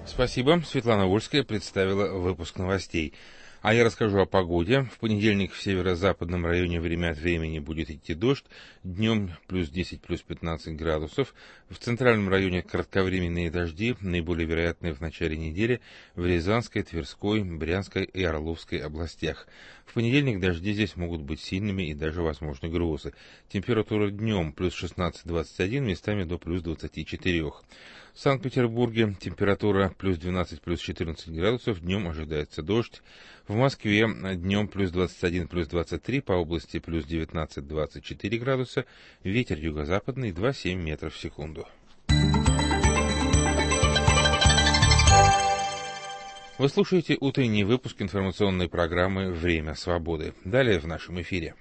Спасибо. Светлана Вольская представила выпуск новостей. А я расскажу о погоде. В понедельник в северо-западном районе время от времени будет идти дождь. Днем плюс 10, плюс 15 градусов. В центральном районе кратковременные дожди, наиболее вероятные в начале недели в Рязанской, Тверской, Брянской и Орловской областях. В понедельник дожди здесь могут быть сильными и даже возможны грозы. Температура днем плюс 16-21, местами до плюс 24. В Санкт-Петербурге температура плюс 12, плюс 14 градусов, днем ожидается дождь. В Москве днем плюс 21, плюс 23, по области плюс 19-24 градуса, ветер юго-западный 2,7 метров в секунду. Вы слушаете утренний выпуск информационной программы «Время свободы». Далее в нашем эфире.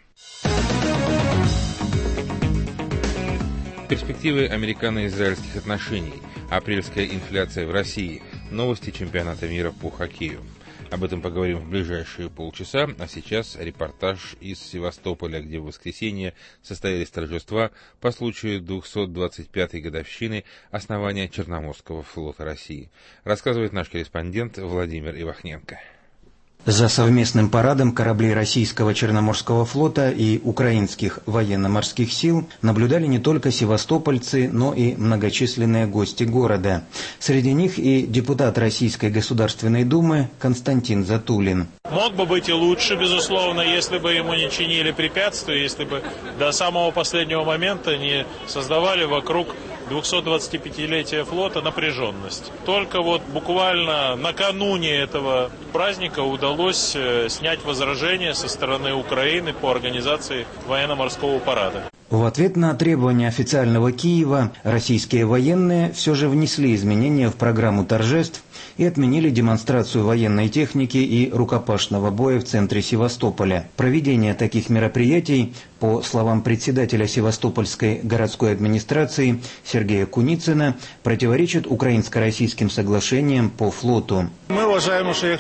Перспективы американо-израильских отношений. Апрельская инфляция в России. Новости чемпионата мира по хоккею. Об этом поговорим в ближайшие полчаса, а сейчас репортаж из Севастополя, где в воскресенье состоялись торжества по случаю 225-й годовщины основания Черноморского флота России. Рассказывает наш корреспондент Владимир Ивахненко. За совместным парадом кораблей российского Черноморского флота и украинских военно-морских сил наблюдали не только севастопольцы, но и многочисленные гости города. Среди них и депутат Российской Государственной Думы Константин Затулин. Мог бы быть и лучше, безусловно, если бы ему не чинили препятствия, если бы до самого последнего момента не создавали вокруг 225-летия флота напряженность. Только вот буквально накануне этого праздника удалось снять возражения со стороны Украины по организации военно-морского парада. В ответ на требования официального Киева российские военные все же внесли изменения в программу торжеств и отменили демонстрацию военной техники и рукопашного боя в центре Севастополя. Проведение таких мероприятий, по словам председателя Севастопольской городской администрации Сергея Куницына, противоречит украинско-российским соглашениям по флоту. Мы уважаем, что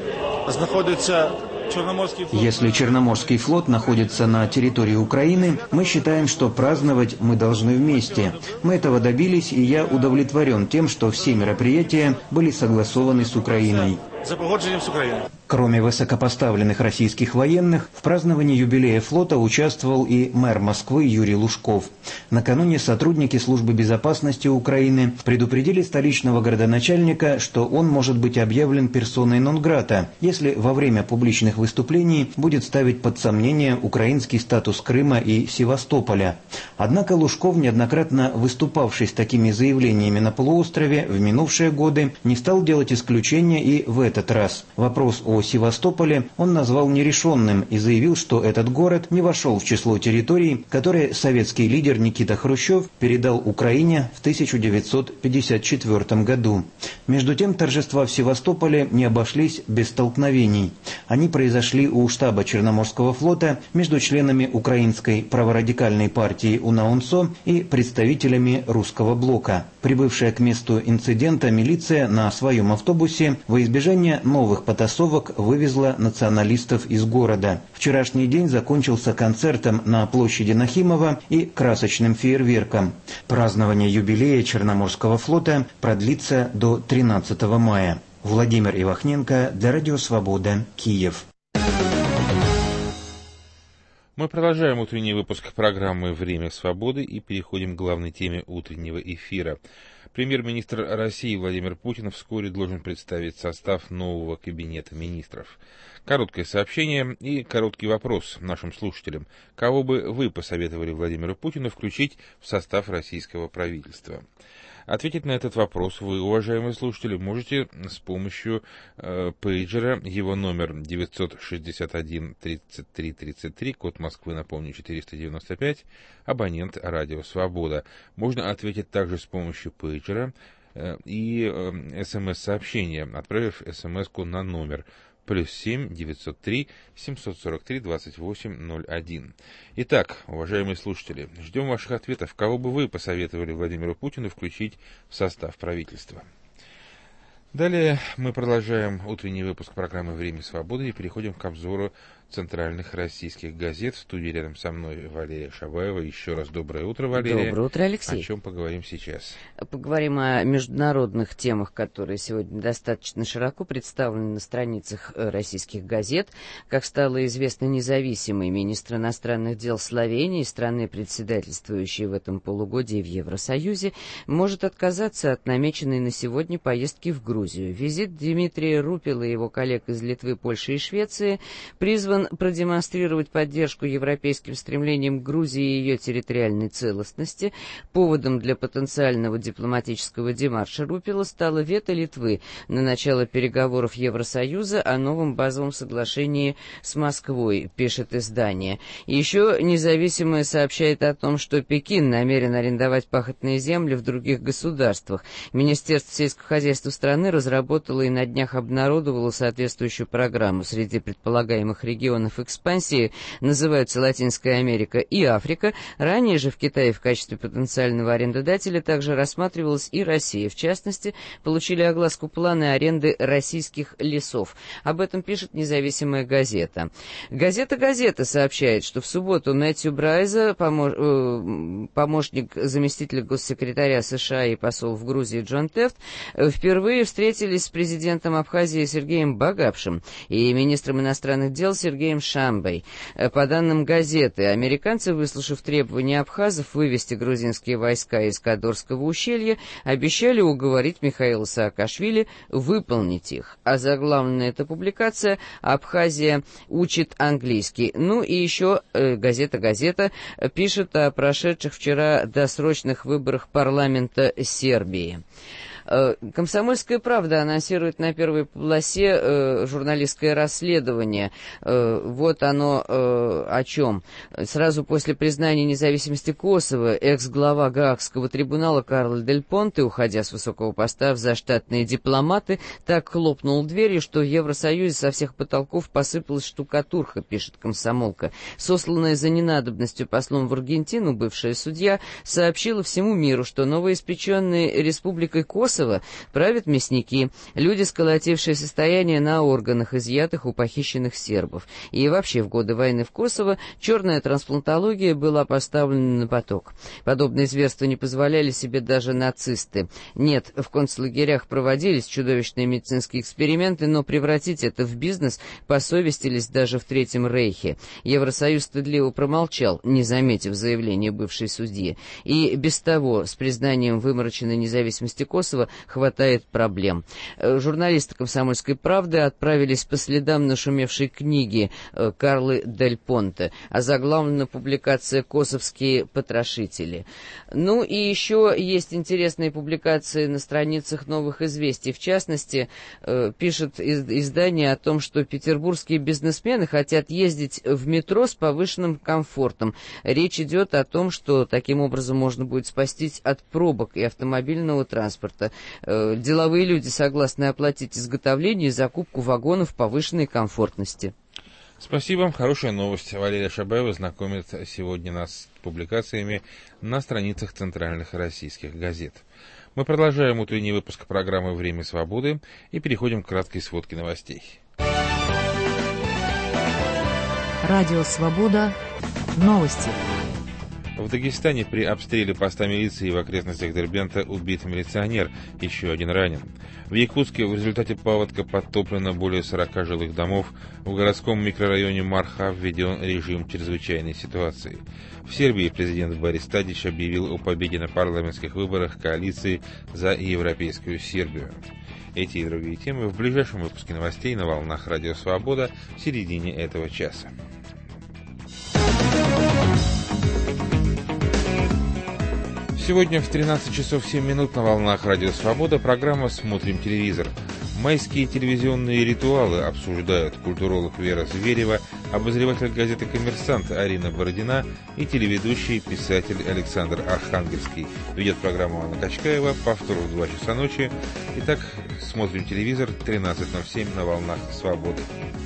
Если Черноморский флот находится на территории Украины, мы считаем, что праздновать мы должны вместе. Мы этого добились, и я удовлетворен тем, что все мероприятия были согласованы с Украиной. Кроме высокопоставленных российских военных, в праздновании юбилея флота участвовал и мэр Москвы Юрий Лужков. Накануне сотрудники службы безопасности Украины предупредили столичного городоначальника, что он может быть объявлен персоной нон-грата, если во время публичных выступлений будет ставить под сомнение украинский статус Крыма и Севастополя. Однако Лужков, неоднократно выступавший с такими заявлениями на полуострове в минувшие годы, не стал делать исключения и в этот раз. Вопрос о Севастополе он назвал нерешенным и заявил, что этот город не вошел в число территорий, которые советский лидер Никита Хрущев передал Украине в 1954 году. Между тем, торжества в Севастополе не обошлись без столкновений. Они произошли у штаба Черноморского флота между членами украинской праворадикальной партии УНАУНСО и представителями русского блока. Прибывшая к месту инцидента милиция на своем автобусе во избежание новых потасовок вывезла националистов из города. Вчерашний день закончился концертом на площади Нахимова и красочным фейерверком. Празднование юбилея Черноморского флота продлится до 13 мая. Владимир Ивахненко для Радио Свобода, Киев. Мы продолжаем утренний выпуск программы «Время свободы» и переходим к главной теме утреннего эфира. Премьер-министр России Владимир Путин вскоре должен представить состав нового кабинета министров. Короткое сообщение и короткий вопрос нашим слушателям. Кого бы вы посоветовали Владимиру Путину включить в состав российского правительства? Ответить на этот вопрос вы, уважаемые слушатели, можете с помощью пейджера. Его номер 961-33-33, код Москвы, напомню, 495, абонент «Радио Свобода». Можно ответить также с помощью пейджера и СМС-сообщения, отправив СМС-ку на номер +7 903 743 2801. Итак, уважаемые слушатели, ждем ваших ответов. Кого бы вы посоветовали Владимиру Путину включить в состав правительства? Далее мы продолжаем утренний выпуск программы «Время свободы» и переходим к обзору центральных российских газет. В студии рядом со мной Валерия Шабаева. Еще раз доброе утро, Валерия. Доброе утро, Алексей. О чем поговорим сейчас? Поговорим о международных темах, которые сегодня достаточно широко представлены на страницах российских газет. Как стало известно, независимый министр иностранных дел Словении, страны, председательствующей в этом полугодии в Евросоюзе, может отказаться от намеченной на сегодня поездки в Грузию. Визит Дмитрия Рупела и его коллег из Литвы, Польши и Швеции призван продемонстрировать поддержку европейским стремлениям Грузии и ее территориальной целостности. Поводом для потенциального дипломатического демарша Рупела стало вето Литвы на начало переговоров Евросоюза о новом базовом соглашении с Москвой, пишет издание. Еще независимое сообщает о том, что Пекин намерен арендовать пахотные земли в других государствах. Министерство сельского хозяйства страны разработало и на днях обнародовало соответствующую программу. Среди предполагаемых регионов экспансии называются Латинская Америка и Африка. Ранее же в Китае в качестве потенциального арендодателя также рассматривалась и Россия. В частности, получили огласку планы аренды российских лесов. Об этом пишет независимая газета. Газета сообщает, что в субботу Мэтью Брайза, помощник заместителя госсекретаря США и посол в Грузии Джон Тефт, впервые встретились с президентом Абхазии Сергеем Багапшем и министром иностранных дел Сергеем Шамбой. По данным газеты, американцы, выслушав требования абхазов вывести грузинские войска из Кадорского ущелья, обещали уговорить Михаила Саакашвили выполнить их. А заглавная эта публикация «Абхазия учит английский». Ну и еще газета пишет о прошедших вчера досрочных выборах парламента Сербии. «Комсомольская правда» анонсирует на первой полосе журналистское расследование. Вот оно о чем. Сразу после признания независимости Косово экс-глава Гаагского трибунала Карло Дель Понте, уходя с высокого поста в заштатные дипломаты, так хлопнул дверью, что в Евросоюзе со всех потолков посыпалась штукатурка, пишет «Комсомолка». Сосланная за ненадобностью послом в Аргентину бывшая судья сообщила всему миру, что новоиспеченной республикой Косово правят мясники, люди, сколотившие состояние на органах, изъятых у похищенных сербов. И вообще в годы войны в Косово черная трансплантология была поставлена на поток. Подобные зверства не позволяли себе даже нацисты. Нет, в концлагерях проводились чудовищные медицинские эксперименты, но превратить это в бизнес посовестились даже в Третьем Рейхе. Евросоюз стыдливо промолчал, не заметив заявления бывшей судьи. И без того, с признанием вымороченной независимости Косово, хватает проблем. Журналисты «Комсомольской правды» отправились по следам нашумевшей книги Карлы Дель Понте, озаглавлена публикация «Косовские потрошители». Ну и еще есть интересные публикации на страницах «Новых известий». В частности, пишет издание о том, что петербургские бизнесмены хотят ездить в метро с повышенным комфортом. Речь идет о том, что таким образом можно будет спастись от пробок и автомобильного транспорта. Деловые люди согласны оплатить изготовление и закупку вагонов повышенной комфортности. Спасибо. Хорошая новость. Валерия Шабаева знакомит сегодня нас с публикациями на страницах центральных российских газет. Мы продолжаем утренний выпуск программы «Время свободы» и переходим к краткой сводке новостей. Радио «Свобода». Новости. В Дагестане при обстреле поста милиции в окрестностях Дербента убит милиционер, еще один ранен. В Якутске в результате паводка подтоплено более 40 жилых домов. В городском микрорайоне Марха введен режим чрезвычайной ситуации. В Сербии президент Борис Тадич объявил о победе на парламентских выборах коалиции за европейскую Сербию. Эти и другие темы в ближайшем выпуске новостей на волнах Радио Свобода в середине этого часа. Сегодня в 13 часов 7 минут на волнах Радио Свобода программа «Смотрим телевизор». Майские телевизионные ритуалы обсуждают культуролог Вера Зверева, обозреватель газеты «Коммерсант» Арина Бородина и телеведущий писатель Александр Архангельский. Ведет программу Анна Качкаева, повтор в 2 часа ночи. Итак, смотрим телевизор, 13:07 на волнах Свободы.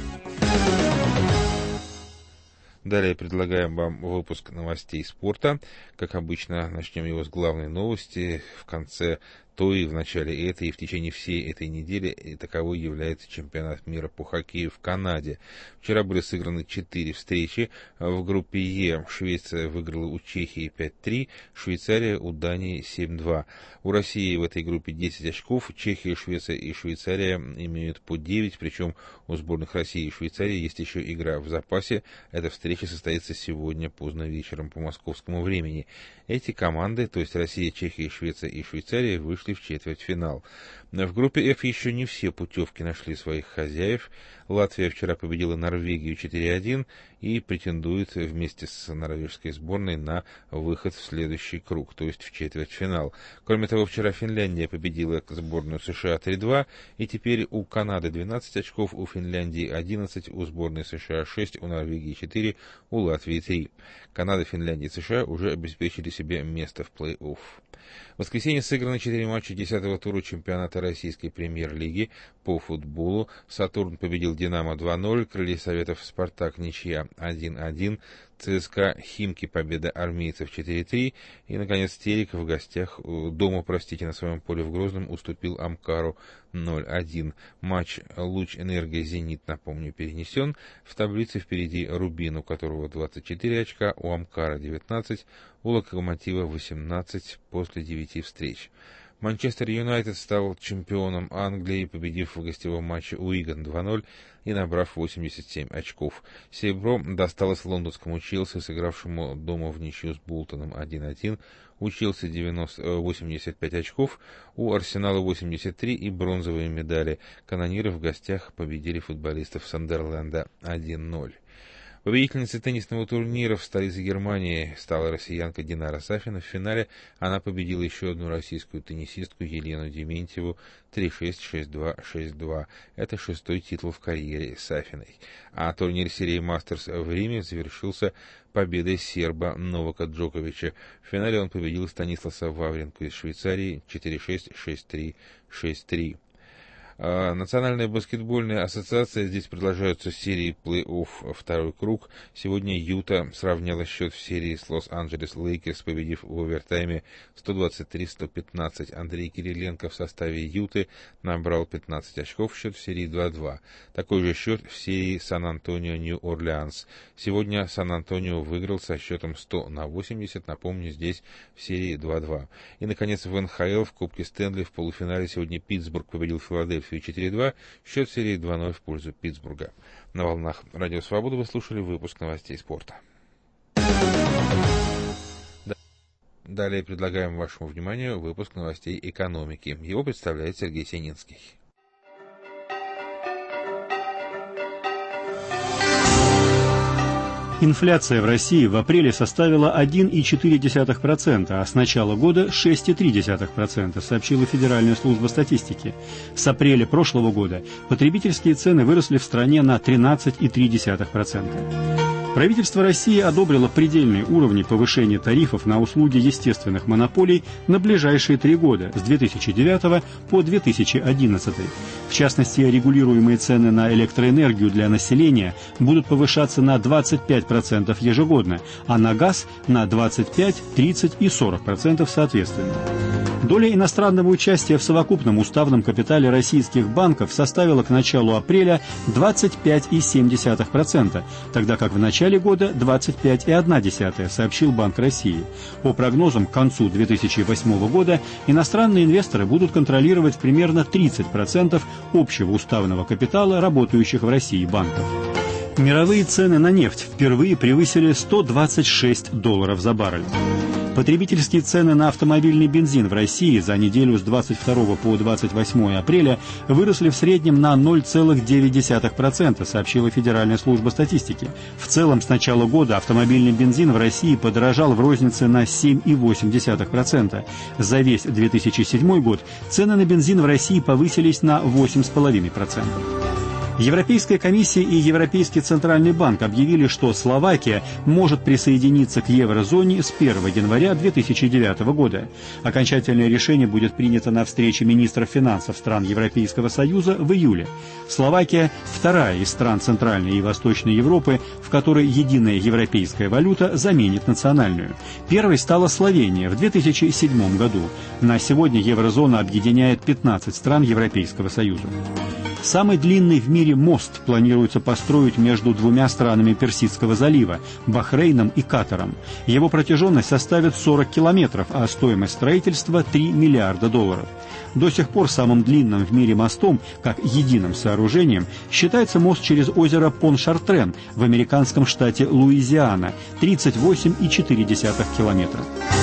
Далее предлагаем вам выпуск новостей спорта. Как обычно, начнем его с главной новости. В конце то и в начале этой, и в течение всей этой недели, и таковой является чемпионат мира по хоккею в Канаде. Вчера были сыграны 4 встречи. В группе Е Швеция выиграла у Чехии 5-3, Швейцария у Дании 7-2. У России в этой группе 10 очков, Чехия, Швеция и Швейцария имеют по 9, причем у сборных России и Швейцарии есть еще игра в запасе. Эта встреча состоится сегодня поздно вечером по московскому времени. Эти команды, то есть Россия, Чехия, Швеция и Швейцария, вышли в четвертьфинал. В группе F еще не все путевки нашли своих хозяев. Латвия вчера победила Норвегию 4-1 и претендует вместе с норвежской сборной на выход в следующий круг, то есть в четвертьфинал. Кроме того, вчера Финляндия победила сборную США 3-2, и теперь у Канады 12 очков, у Финляндии 11, у сборной США 6, у Норвегии 4, у Латвии 3. Канада, Финляндия и США уже обеспечили себе место в плей-офф. В воскресенье сыграны 4 матча 10-го тура чемпионата Российской премьер-лиги по футболу. «Сатурн» победил «Динамо» 2-0, «Крылья Советов» «Спартак» ничья 1-1, ЦСКА «Химки» победа армейцев 4-3 и, наконец, Терек в гостях дома, на своем поле в Грозном уступил Амкару 0-1. Матч «Луч Энергия Зенит», напомню, перенесен. В таблице впереди Рубин, у которого 24 очка, у Амкара 19, у Локомотива 18 после 9 встреч. Манчестер Юнайтед стал чемпионом Англии, победив в гостевом матче Уиган 2-0 и набрав 87 очков. Серебро досталось лондонскому Челси, сыгравшему дома в ничью с Болтоном 1-1. У Челси 85 очков, у Арсенала 83 и бронзовые медали. Канониры в гостях победили футболистов Сандерленда 1-0. Победительницей теннисного турнира в столице Германии стала россиянка Динара Сафина. В финале она победила еще одну российскую теннисистку Елену Дементьеву 3-6, 6-2, 6-2. Это 6-й титул в карьере Сафиной. А турнир серии Мастерс в Риме завершился победой серба Новака Джоковича. В финале он победил Станисласа Вавринку из Швейцарии 4-6, 6-3, 6-3. Национальная баскетбольная ассоциация, здесь продолжаются серии плей-офф второй круг. Сегодня Юта сравняла счет в серии с Лос-Анджелес Лейкерс, победив в овертайме 123-115. Андрей Кириленко в составе Юты набрал 15 очков, счет в серии 2-2. Такой же счет в серии Сан-Антонио Нью-Орлеанс. Сегодня Сан-Антонио выиграл со счетом 100-80, напомню, здесь в серии 2-2. И, наконец, в НХЛ в Кубке Стэнли в полуфинале сегодня Питтсбург победил Филадельфию 4-2, счет серии 2-0 в пользу Питтсбурга. На волнах Радио Свобода вы слушали выпуск новостей спорта. Далее предлагаем вашему вниманию выпуск новостей экономики. Его представляет Сергей Сининский. Инфляция в России в апреле составила 1,4%, а с начала года 6,3%, сообщила Федеральная служба статистики. С апреля прошлого года потребительские цены выросли в стране на 13,3%. Правительство России одобрило предельные уровни повышения тарифов на услуги естественных монополий на ближайшие 3 года, с 2009 по 2011. В частности, регулируемые цены на электроэнергию для населения будут повышаться на 25% ежегодно, а на газ на 25%, 30% и 40% соответственно. Доля иностранного участия в совокупном уставном капитале российских банков составила к началу апреля 25,7%, тогда как в начале года 25,1%, сообщил Банк России. По прогнозам, к концу 2008 года иностранные инвесторы будут контролировать примерно 30% общего уставного капитала работающих в России банков. Мировые цены на нефть впервые превысили $126 за баррель. Потребительские цены на автомобильный бензин в России за неделю с 22 по 28 апреля выросли в среднем на 0,9%, сообщила Федеральная служба статистики. В целом, с начала года автомобильный бензин в России подорожал в рознице на 7,8%. За весь 2007 год цены на бензин в России повысились на 8,5%. Европейская комиссия и Европейский центральный банк объявили, что Словакия может присоединиться к еврозоне с 1 января 2009 года. Окончательное решение будет принято на встрече министров финансов стран Европейского Союза в июле. Словакия – вторая из стран Центральной и Восточной Европы, в которой единая европейская валюта заменит национальную. Первой стала Словения в 2007 году. На сегодня еврозона объединяет 15 стран Европейского Союза. Самый длинный в мире мост планируется построить между двумя странами Персидского залива – Бахрейном и Катаром. Его протяженность составит 40 километров, а стоимость строительства – $3 миллиарда. До сих пор самым длинным в мире мостом, как единым сооружением, считается мост через озеро Поншартрен в американском штате Луизиана – 38,4 километра.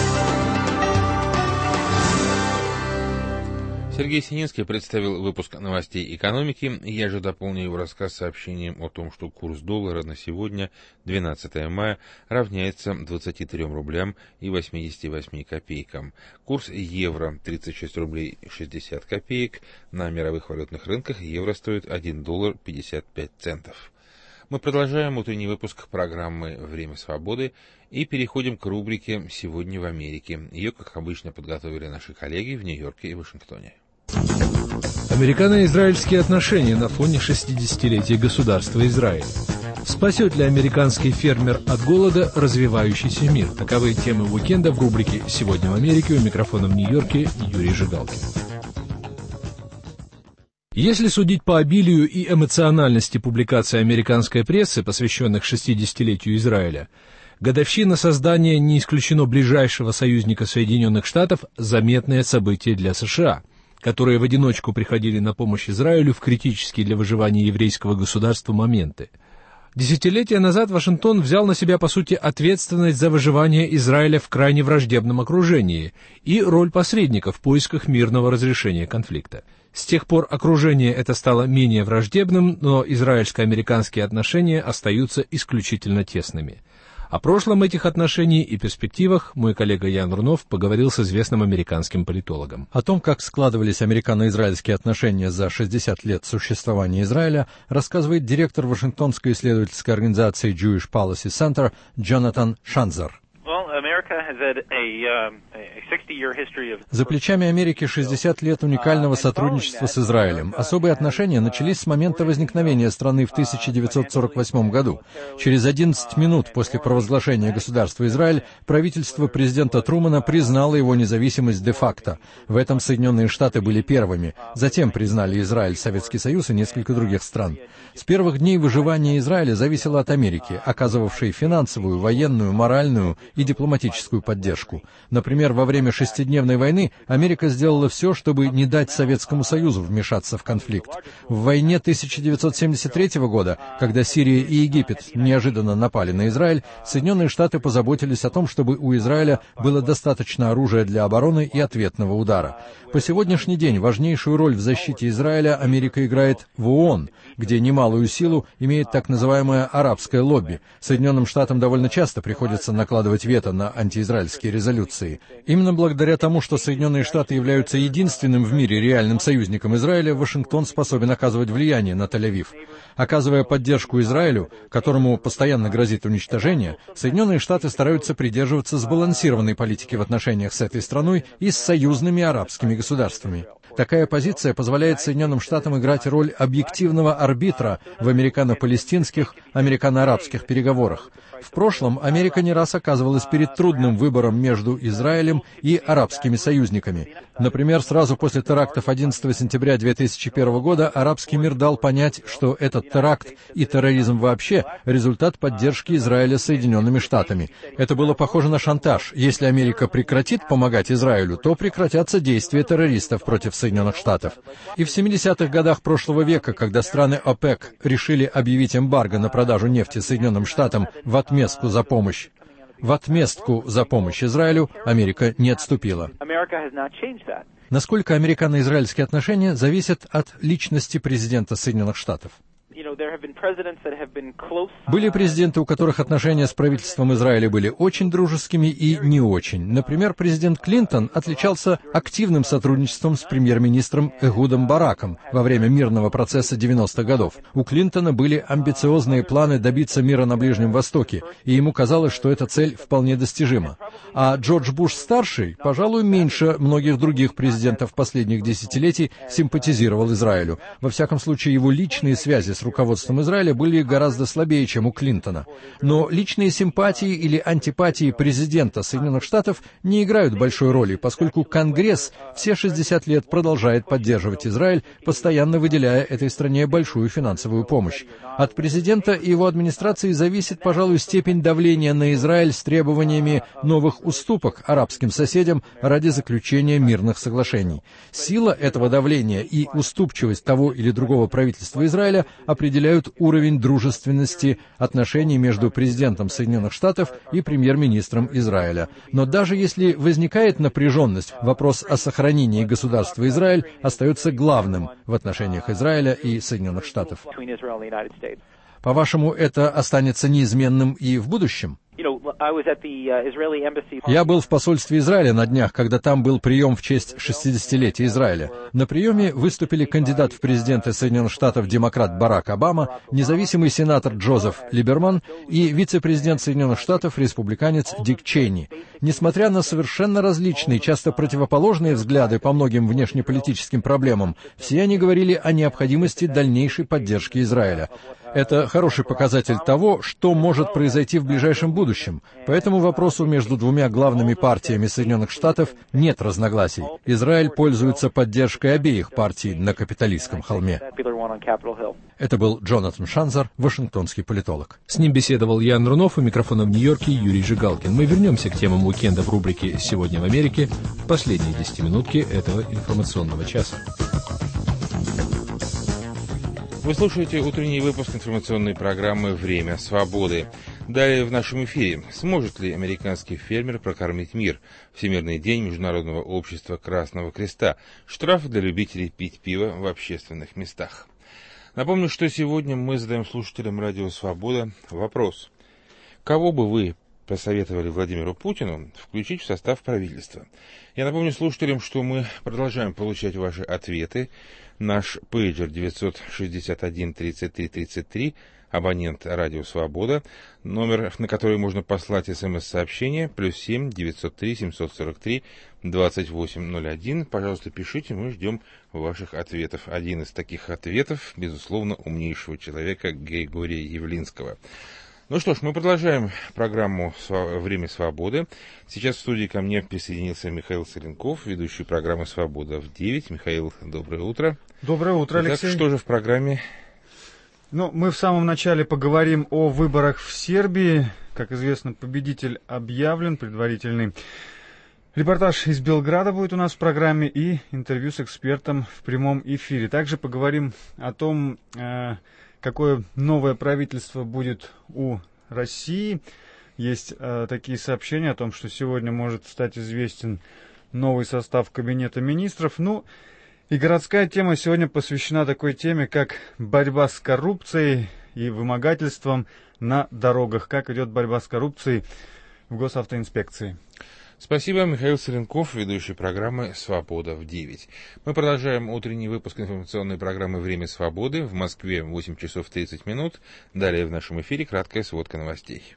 Сергей Сининский представил выпуск новостей экономики. Я же дополню его рассказ сообщением о том, что курс доллара на сегодня, 12 мая, равняется 23 рублям и 88 копейкам. Курс евро 36 рублей 60 копеек. На мировых валютных рынках евро стоит $1 55 центов. Мы продолжаем утренний выпуск программы «Время свободы» и переходим к рубрике «Сегодня в Америке». Ее, как обычно, подготовили наши коллеги в Нью-Йорке и Вашингтоне. Американо-израильские отношения на фоне 60-летия государства Израиль. Спасет ли американский фермер от голода развивающийся мир? Таковы темы уикенда в рубрике «Сегодня в Америке». У микрофона в Нью-Йорке Юрий Жигалкин. Если судить по обилию и эмоциональности публикаций американской прессы, посвященных 60-летию Израиля, годовщина создания, не исключено ближайшего союзника Соединенных Штатов, заметное событие для США, которые в одиночку приходили на помощь Израилю в критические для выживания еврейского государства моменты. Десятилетия назад Вашингтон взял на себя, по сути, ответственность за выживание Израиля в крайне враждебном окружении и роль посредника в поисках мирного разрешения конфликта. С тех пор окружение это стало менее враждебным, но израильско-американские отношения остаются исключительно тесными. О прошлом этих отношений и перспективах мой коллега Ян Рунов поговорил с известным американским политологом. О том, как складывались американо-израильские отношения за 60 лет существования Израиля, рассказывает директор Вашингтонской исследовательской организации Jewish Policy Center Джонатан Шанзер. За плечами Америки 60 лет уникального сотрудничества с Израилем. Особые отношения начались с момента возникновения страны в 1948 году. Через 11 минут после провозглашения государства Израиль правительство президента Трумана признало его независимость де-факто. В этом Соединенные Штаты были первыми. Затем признали Израиль, Советский Союз и несколько других стран. С первых дней выживание Израиля зависело от Америки, оказывавшей финансовую, военную, моральную и дипломатическую поддержку. Например, во время шестидневной войны Америка сделала все, чтобы не дать Советскому Союзу вмешаться в конфликт. В войне 1973 года, когда Сирия и Египет неожиданно напали на Израиль, Соединенные Штаты позаботились о том, чтобы у Израиля было достаточно оружия для обороны и ответного удара. По сегодняшний день важнейшую роль в защите Израиля Америка играет в ООН, где немалую силу имеет так называемое арабское лобби. Соединенным Штатам довольно часто приходится накладывать вето на антиизраильские резолюции. Именно благодаря тому, что Соединенные Штаты являются единственным в мире реальным союзником Израиля, Вашингтон способен оказывать влияние на Тель-Авив. Оказывая поддержку Израилю, которому постоянно грозит уничтожение, Соединенные Штаты стараются придерживаться сбалансированной политики в отношениях с этой страной и с союзными арабскими государствами. Такая позиция позволяет Соединенным Штатам играть роль объективного арбитра в американо-палестинских, американо-арабских переговорах. В прошлом Америка не раз оказывалась перед трудным выбором между Израилем и арабскими союзниками. Например, сразу после терактов 11 сентября 2001 года арабский мир дал понять, что этот теракт и терроризм вообще – результат поддержки Израиля Соединенными Штатами. Это было похоже на шантаж. Если Америка прекратит помогать Израилю, то прекратятся действия террористов против Соединенных Штатов. И в 70-х годах прошлого века, когда страны ОПЕК решили объявить эмбарго на продажу нефти Соединенным Штатам в отместку за помощь Израилю, Америка не отступила. Насколько американо-израильские отношения зависят от личности президента Соединенных Штатов? Были президенты, у которых отношения с правительством Израиля были очень дружескими и не очень. Например, президент Клинтон отличался активным сотрудничеством с премьер-министром Эхудом Бараком во время мирного процесса 90-х годов. У Клинтона были амбициозные планы добиться мира на Ближнем Востоке, и ему казалось, что эта цель вполне достижима. А Джордж Буш-старший, пожалуй, меньше многих других президентов последних десятилетий симпатизировал Израилю. Во всяком случае, его личные связи с руководством Израиля были гораздо слабее, чем у Клинтона. Но личные симпатии или антипатии президента Соединенных Штатов не играют большой роли, поскольку Конгресс все 60 лет продолжает поддерживать Израиль, постоянно выделяя этой стране большую финансовую помощь. От президента и его администрации зависит, пожалуй, степень давления на Израиль с требованиями новых уступок арабским соседям ради заключения мирных соглашений. Сила этого давления и уступчивость того или другого правительства Израиля определяют уровень дружественности отношений между президентом Соединенных Штатов и премьер-министром Израиля. Но даже если возникает напряженность, вопрос о сохранении государства Израиль остается главным в отношениях Израиля и Соединенных Штатов. По-вашему, это останется неизменным и в будущем? Я был в посольстве Израиля на днях, когда там был прием в честь 60-летия Израиля. На приеме выступили кандидат в президенты Соединенных Штатов демократ Барак Обама, независимый сенатор Джозеф Либерман и вице-президент Соединенных Штатов республиканец Дик Чейни. Несмотря на совершенно различные, часто противоположные взгляды по многим внешнеполитическим проблемам, все они говорили о необходимости дальнейшей поддержки Израиля. Это хороший показатель того, что может произойти в ближайшем будущем. По этому вопросу между двумя главными партиями Соединенных Штатов нет разногласий. Израиль пользуется поддержкой обеих партий на Капитолийском холме. Это был Джонатан Шанзар, вашингтонский политолог. С ним беседовал Ян Рунов, у микрофона в Нью-Йорке Юрий Жигалкин. Мы вернемся к темам уикенда в рубрике «Сегодня в Америке» в последние 10 минутки этого информационного часа. Вы слушаете утренний выпуск информационной программы «Время свободы». Далее в нашем эфире. Сможет ли американский фермер прокормить мир? Всемирный день Международного общества Красного Креста. Штраф для любителей пить пиво в общественных местах. Напомню, что сегодня мы задаем слушателям «Радио Свобода» вопрос. Кого бы вы посоветовали Владимиру Путину включить в состав правительства? Я напомню слушателям, что мы продолжаем получать ваши ответы. Наш пейджер 961 33 33, абонент «Радио Свобода», номер, на который можно послать СМС-сообщение, +7 903 743 2801. Пожалуйста, пишите, мы ждем ваших ответов. Один из таких ответов, безусловно, умнейшего человека Григория Явлинского. Ну что ж, мы продолжаем программу «Время свободы». Сейчас в студии ко мне присоединился Михаил Соленков, ведущий программы «Свобода в 9». Михаил, доброе утро. Доброе утро, Алексей. Итак, что же в программе? Мы в самом начале поговорим о выборах в Сербии. Как известно, победитель объявлен, предварительный. Репортаж из Белграда будет у нас в программе и интервью с экспертом в прямом эфире. Также поговорим о том, какое новое правительство будет у России. Есть такие сообщения о том, что сегодня может стать известен новый состав Кабинета министров. И городская тема сегодня посвящена такой теме, как борьба с коррупцией и вымогательством на дорогах. Как идет борьба с коррупцией в госавтоинспекции. Спасибо, Михаил Соленков, ведущий программы «Свобода в 9». Мы продолжаем утренний выпуск информационной программы «Время свободы». В Москве 8 часов 30 минут. Далее в нашем эфире краткая сводка новостей.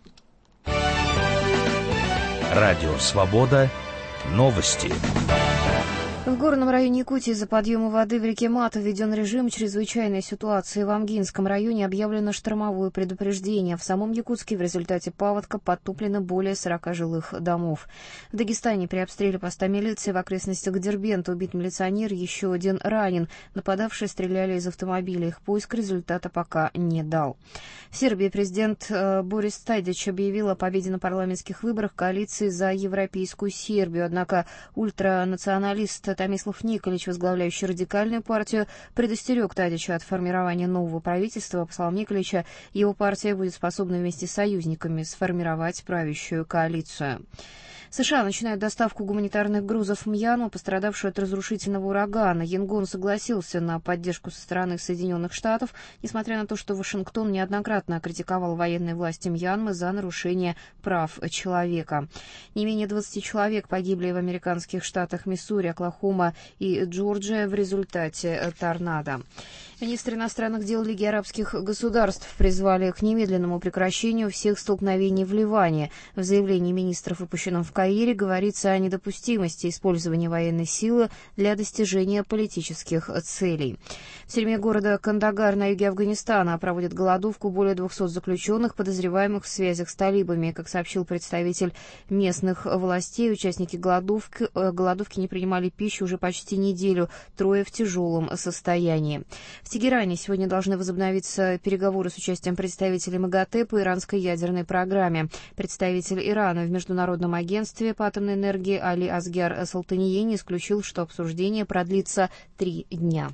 Радио «Свобода». Новости. В горном районе Якутии из-за подъема воды в реке Мат введен режим чрезвычайной ситуации. В Амгинском районе объявлено штормовое предупреждение. В самом Якутске в результате паводка подтоплено более 40 жилых домов. В Дагестане при обстреле поста милиции в окрестностях Дербента убит милиционер, еще один ранен. Нападавшие стреляли из автомобиля. Их поиск результата пока не дал. В Сербии президент Борис Тадич объявил о победе на парламентских выборах коалиции за европейскую Сербию. Однако ультранационалист Томислав Николич, возглавляющий радикальную партию, предостерег Тадича от формирования нового правительства. По словам Николича, его партия будет способна вместе с союзниками сформировать правящую коалицию. США начинают доставку гуманитарных грузов в Мьянму, пострадавшую от разрушительного урагана. Янгон согласился на поддержку со стороны Соединенных Штатов, несмотря на то, что Вашингтон неоднократно критиковал военные власти Мьянмы за нарушение прав человека. Не менее 20 человек погибли в американских штатах Миссури, Оклахома и Джорджия в результате торнадо. Министр иностранных дел Лиги арабских государств призвали к немедленному прекращению всех столкновений в Ливане. В заявлении министров, выпущенном в Каире, говорится о недопустимости использования военной силы для достижения политических целей. В тюрьме города Кандагар на юге Афганистана проводят голодовку более 200 заключенных, подозреваемых в связях с талибами. Как сообщил представитель местных властей, участники голодовки не принимали пищу уже почти неделю, трое в тяжелом состоянии. В Тегеране сегодня должны возобновиться переговоры с участием представителей МАГАТЭ по иранской ядерной программе. Представитель Ирана в Международном агентстве по атомной энергии Али Асгар Салтаниени исключил, что обсуждение продлится 3 дня.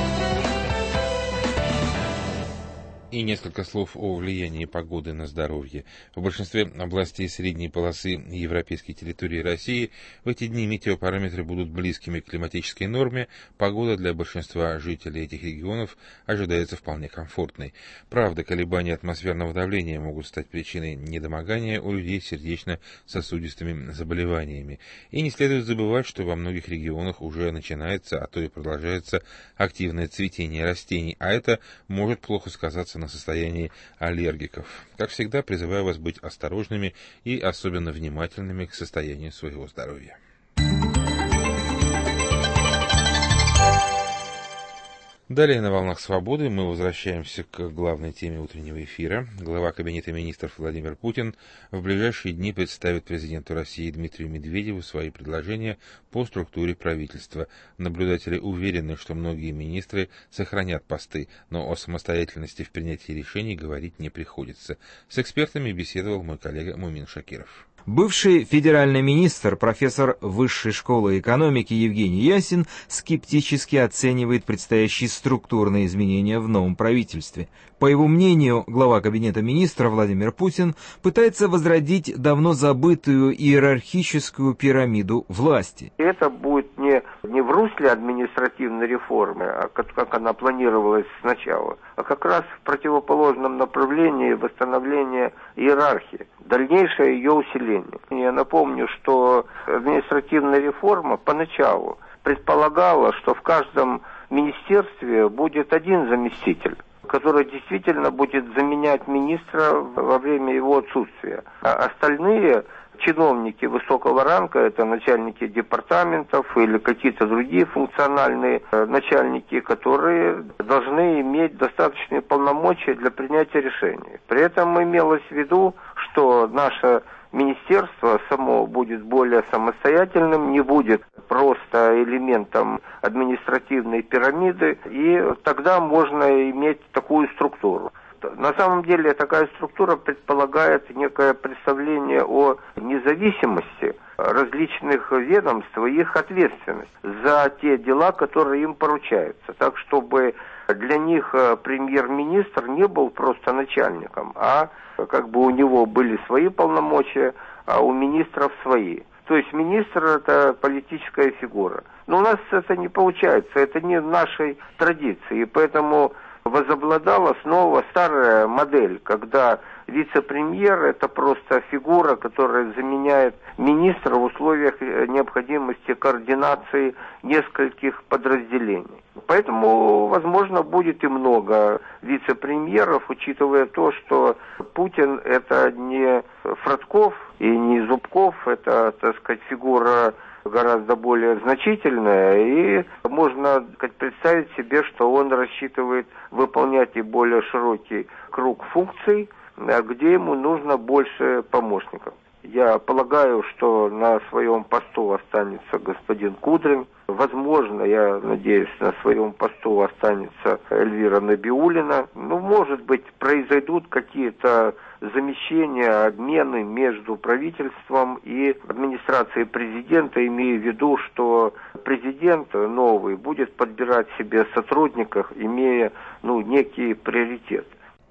И несколько слов о влиянии погоды на здоровье. В большинстве областей средней полосы европейской территории России в эти дни метеопараметры будут близкими к климатической норме. Погода для большинства жителей этих регионов ожидается вполне комфортной. Правда, колебания атмосферного давления могут стать причиной недомогания у людей с сердечно-сосудистыми заболеваниями. И не следует забывать, что во многих регионах уже начинается, а то и продолжается активное цветение растений, а это может плохо сказаться на состоянии аллергиков. Как всегда, призываю вас быть осторожными и особенно внимательными к состоянию своего здоровья. Далее на «Волнах Свободы» мы возвращаемся к главной теме утреннего эфира. Глава Кабинета министров Владимир Путин в ближайшие дни представит президенту России Дмитрию Медведеву свои предложения по структуре правительства. Наблюдатели уверены, что многие министры сохранят посты, но о самостоятельности в принятии решений говорить не приходится. С экспертами беседовал мой коллега Мумин Шакиров. Бывший федеральный министр, профессор Высшей школы экономики Евгений Ясин скептически оценивает предстоящие структурные изменения в новом правительстве. По его мнению, глава Кабинета министров Владимир Путин пытается возродить давно забытую иерархическую пирамиду власти. Это будет не в русле административной реформы, как она планировалась сначала, а как раз в противоположном направлении восстановления иерархии, дальнейшее ее усиление. Я напомню, что административная реформа поначалу предполагала, что в каждом министерстве будет один заместитель, который действительно будет заменять министра во время его отсутствия. А остальные чиновники высокого ранга, это начальники департаментов или какие-то другие функциональные начальники, которые должны иметь достаточные полномочия для принятия решений. При этом имелось в виду, что наше министерство само будет более самостоятельным, не будет просто элементом административной пирамиды, и тогда можно иметь такую структуру. На самом деле такая структура предполагает некое представление о независимости различных ведомств и их ответственность за те дела, которые им поручаются. Так, чтобы для них премьер-министр не был просто начальником, а как бы у него были свои полномочия, а у министров свои. То есть министр – это политическая фигура. Но у нас это не получается, это не в нашей традиции, и поэтому возобладала снова старая модель, когда вице-премьер – это просто фигура, которая заменяет министра в условиях необходимости координации нескольких подразделений. Поэтому, возможно, будет и много вице-премьеров, учитывая то, что Путин – это не Фродков и не Зубков, это, так сказать, фигура гораздо более значительная, и можно представить себе, что он рассчитывает выполнять и более широкий круг функций, где ему нужно больше помощников. Я полагаю, что на своем посту останется господин Кудрин. Возможно, я надеюсь, на своем посту останется Эльвира Набиуллина. Может быть, произойдут какие-то замещения, обмены между правительством и администрацией президента, имея в виду, что президент новый будет подбирать себе сотрудников, имея некий приоритет.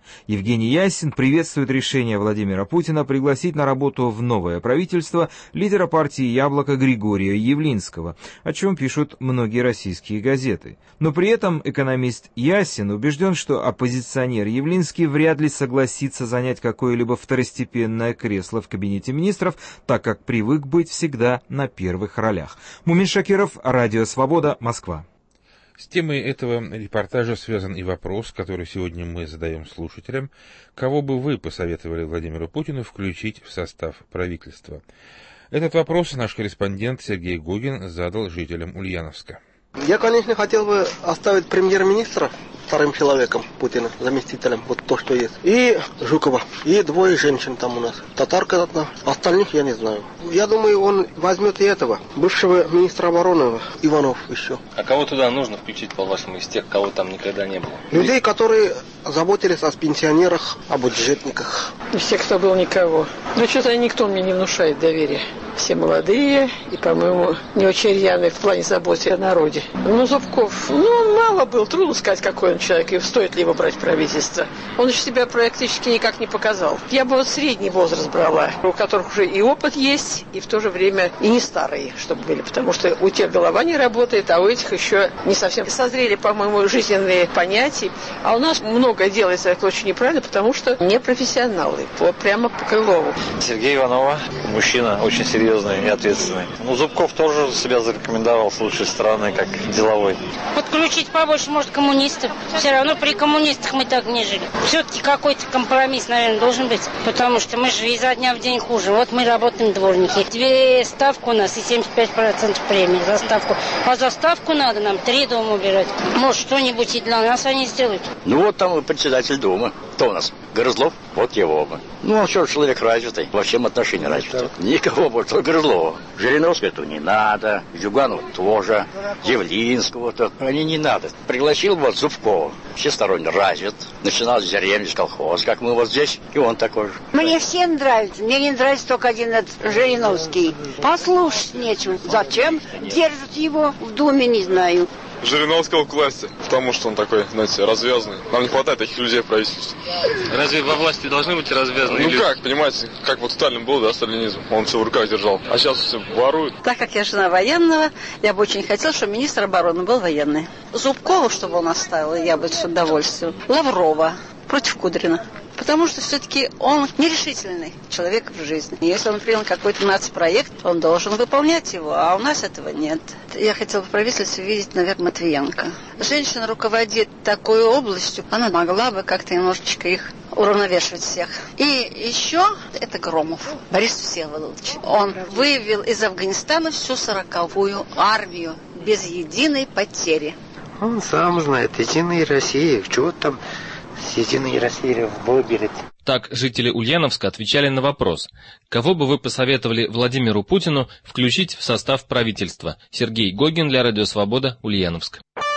Евгений Ясин приветствует решение Владимира Путина пригласить на работу в новое правительство лидера партии «Яблоко» Григория Явлинского, о чем пишут многие российские газеты. Но при этом экономист Ясин убежден, что оппозиционер Явлинский вряд ли согласится занять какое-либо второстепенное кресло в кабинете министров, так как привык быть всегда на первых ролях. Мумин Шакиров, Радио Свобода, Москва. С темой этого репортажа связан и вопрос, который сегодня мы задаем слушателям. Кого бы вы посоветовали Владимиру Путину включить в состав правительства? Этот вопрос наш корреспондент Сергей Гогин задал жителям Ульяновска. Я, конечно, хотел бы оставить премьер-министра вторым человеком Путина, заместителем, вот то, что есть. И Жукова, и двое женщин там у нас. Татарка одна, остальных я не знаю. Я думаю, он возьмет и этого, бывшего министра обороны Иванов еще. А кого туда нужно включить, по-вашему, из тех, кого там никогда не было? Людей, которые заботились о пенсионерах, о бюджетниках. Из тех, кто был, никого. Но что-то никто мне не внушает доверия. Все молодые и, по-моему, не очень рьяные в плане заботы о народе. Ну, Зубков, он мало был, трудно сказать, какой он человек, и стоит ли его брать в правительство. Он еще себя практически никак не показал. Я бы вот средний возраст брала, у которых уже и опыт есть, и в то же время и не старые, чтобы были, потому что у тех голова не работает, а у этих еще не совсем созрели, по-моему, жизненные понятия. А у нас многое делается это очень неправильно, потому что не профессионалы, вот прямо по Крылову. Сергей Иванова, мужчина очень серьезный и ответственный. Ну, Зубков тоже себя зарекомендовал с лучшей стороны, как деловой. Подключить побольше, может, коммунистов. Все равно при коммунистах мы так не жили. Все-таки какой-то компромисс, наверное, должен быть. Потому что мы же изо дня в день хуже. Вот мы работаем дворники. 2 ставки у нас и 75% премии за ставку. А за ставку надо нам 3 дома убирать. Может, что-нибудь и для нас они сделают. Ну, вот там председатель Думы. Кто у нас? Грызлов? Вот его бы. Ну, он что, человек развитый. Во всем отношении развитый. Никого больше, только Грызлова. Жириновского этого не надо. Зюганова тоже. Явлинского-то. Они не надо. Пригласил вот Зубкова. Всесторонне развит. Начинал с деревни, с колхоза, как мы вот здесь. И он такой же. Мне все нравится. Мне не нравится только один этот Жириновский. Послушать нечего. Зачем держат его в Думе, не знаю. Жириновского к власти, потому что он такой, знаете, развязанный. Нам не хватает таких людей в правительстве. Разве во власти должны быть развязанные люди? Ну как, понимаете, как вот Сталин был, да, сталинизм, он все в руках держал, а сейчас все воруют. Так как я жена военного, я бы очень хотела, чтобы министр обороны был военный. Зубкова, чтобы он оставил, я бы с удовольствием. Лаврова против Кудрина. Потому что все-таки он нерешительный человек в жизни. Если он принял какой-то нацпроект, он должен выполнять его, а у нас этого нет. Я хотела бы в правительстве видеть, наверное, Матвиенко. Женщина руководит такой областью, она могла бы как-то немножечко их уравновешивать всех. И еще это Громов, Борис Всеволодович. Он вывел из Афганистана всю 40-ю армию без единой потери. Он сам знает, Единая Россия, чего там с Единой Россией выберет. Так жители Ульяновска отвечали на вопрос, кого бы вы посоветовали Владимиру Путину включить в состав правительства. Сергей Гогин для Радио Свобода, Ульяновск.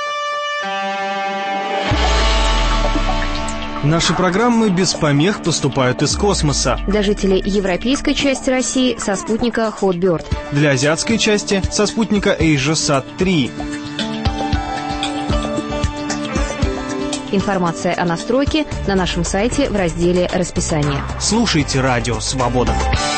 Наши программы без помех поступают из космоса. Для жителей европейской части России со спутника Hotbird. Для азиатской части со спутника AsiaSat-3. Информация о настройке на нашем сайте в разделе «Расписание». Слушайте Радио Свобода.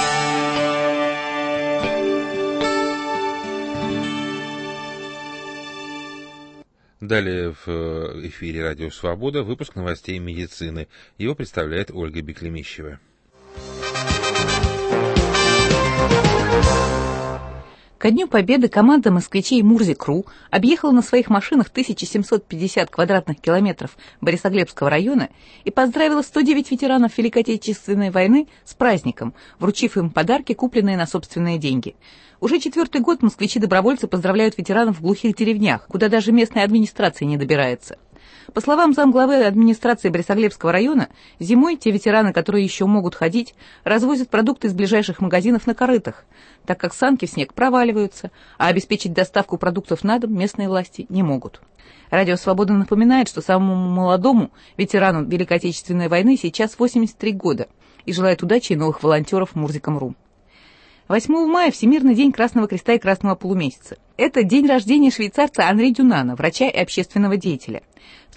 Далее в эфире Радио Свобода выпуск новостей медицины. Его представляет Ольга Беклемищева. Ко Дню Победы команда москвичей «Мурзик.ру» объехала на своих машинах 1750 квадратных километров Борисоглебского района и поздравила 109 ветеранов Великой Отечественной войны с праздником, вручив им подарки, купленные на собственные деньги. Уже 4-й год москвичи-добровольцы поздравляют ветеранов в глухих деревнях, куда даже местная администрация не добирается. По словам замглавы администрации Борисоглебского района, зимой те ветераны, которые еще могут ходить, развозят продукты из ближайших магазинов на корытах, так как санки в снег проваливаются, а обеспечить доставку продуктов на дом местные власти не могут. Радио «Свобода» напоминает, что самому молодому ветерану Великой Отечественной войны сейчас 83 года и желает удачи и новых волонтеров Мурзиком.ру. 8 мая – Всемирный день Красного Креста и Красного Полумесяца. Это день рождения швейцарца Анри Дюнана, врача и общественного деятеля. В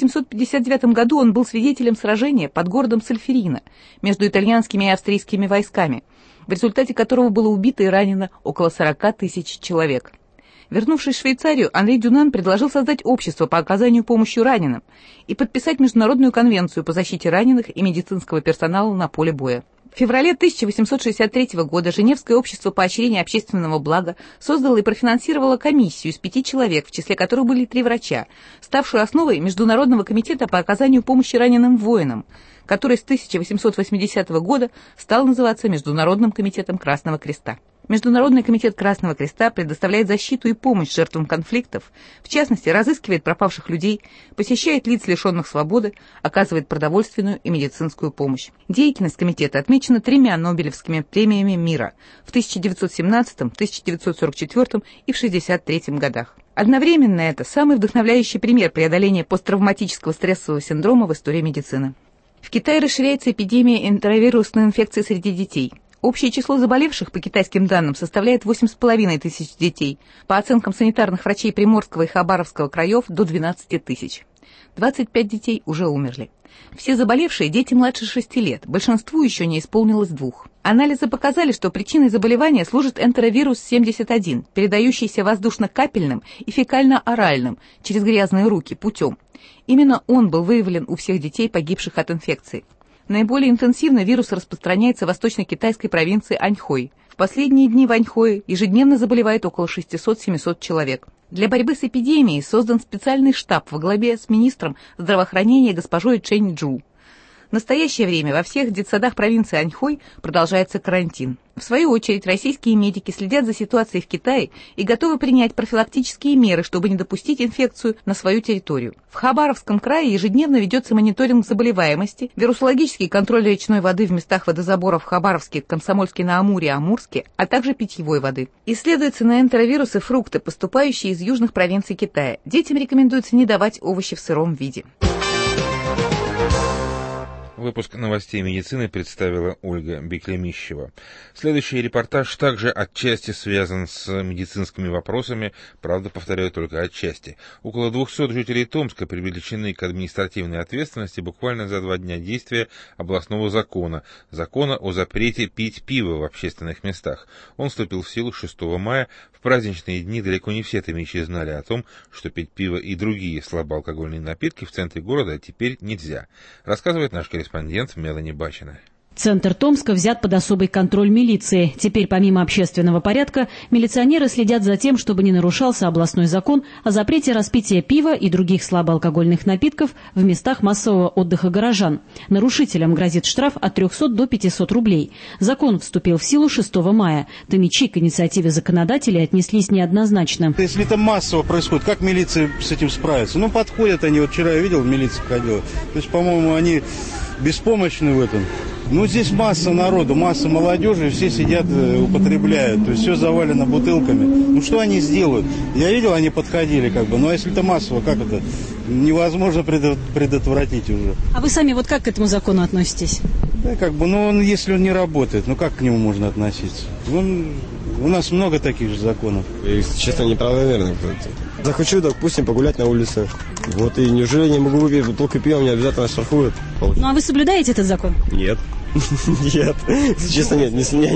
1859 году он был свидетелем сражения под городом Сольферино между итальянскими и австрийскими войсками, в результате которого было убито и ранено около 40 тысяч человек. Вернувшись в Швейцарию, Анри Дюнан предложил создать общество по оказанию помощи раненым и подписать Международную конвенцию по защите раненых и медицинского персонала на поле боя. В феврале 1863 года Женевское общество поощрения общественного блага создало и профинансировало комиссию из 5 человек, в числе которых были 3 врача, ставшую основой Международного комитета по оказанию помощи раненым воинам, который с 1880 года стал называться Международным комитетом Красного Креста. Международный комитет Красного Креста предоставляет защиту и помощь жертвам конфликтов, в частности, разыскивает пропавших людей, посещает лиц, лишенных свободы, оказывает продовольственную и медицинскую помощь. Деятельность комитета отмечена 3 Нобелевскими премиями мира в 1917, 1944 и в 1963 годах. Одновременно это самый вдохновляющий пример преодоления посттравматического стрессового синдрома в истории медицины. В Китае расширяется эпидемия энтеровирусной инфекции среди детей. Общее число заболевших, по китайским данным, составляет 8,5 тысяч детей, по оценкам санитарных врачей Приморского и Хабаровского краев до 12 тысяч. 25 детей уже умерли. Все заболевшие – дети младше 6 лет, большинству еще не исполнилось 2. Анализы показали, что причиной заболевания служит энтеровирус 71, передающийся воздушно-капельным и фекально-оральным через грязные руки путем. Именно он был выявлен у всех детей, погибших от инфекции. Наиболее интенсивно вирус распространяется в восточно-китайской провинции Аньхой. В последние дни в Аньхое ежедневно заболевает около 600-700 человек. Для борьбы с эпидемией создан специальный штаб во главе с министром здравоохранения госпожой Чэнь Джу. В настоящее время во всех детсадах провинции Аньхой продолжается карантин. В свою очередь, российские медики следят за ситуацией в Китае и готовы принять профилактические меры, чтобы не допустить инфекцию на свою территорию. В Хабаровском крае ежедневно ведется мониторинг заболеваемости, вирусологический контроль речной воды в местах водозабора в Хабаровске, Комсомольске-на-Амуре, Амурске, а также питьевой воды. Исследуются на энтеровирусы фрукты, поступающие из южных провинций Китая. Детям рекомендуется не давать овощи в сыром виде. Выпуск новостей медицины представила Ольга Беклемищева. Следующий репортаж также отчасти связан с медицинскими вопросами, правда, повторяю, только отчасти. Около 200 жителей Томска привлечены к административной ответственности буквально за 2 дня действия областного закона о запрете пить пиво в общественных местах. Он вступил в силу 6 мая. В праздничные дни далеко не все томичи знали о том, что пить пиво и другие слабоалкогольные напитки в центре города теперь нельзя. Рассказывает наш корреспондент Мелани Бачина. Центр Томска взят под особый контроль милиции. Теперь помимо общественного порядка, милиционеры следят за тем, чтобы не нарушался областной закон о запрете распития пива и других слабоалкогольных напитков в местах массового отдыха горожан. Нарушителям грозит штраф от 300 до 500 рублей. Закон вступил в силу 6 мая. Томичи к инициативе законодателей отнеслись неоднозначно. Если это массово происходит, как милиция с этим справится? Подходят они, вчера я видел, милиция ходила. То есть, по-моему, они беспомощны в этом. Здесь масса народу, масса молодежи, все сидят, употребляют. То есть все завалено бутылками. Что они сделают? Я видел, они подходили но если это массово, как это? Невозможно предотвратить уже. А вы сами как к этому закону относитесь? Да, если он не работает, как к нему можно относиться? У нас много таких же законов. Если честно, неправомерно кто-то. Захочу, допустим, погулять на улице. И неужели не могу выпить бутылку пива, меня обязательно штрафуют. А вы соблюдаете этот закон? Нет. Нет. Если честно, нет. Я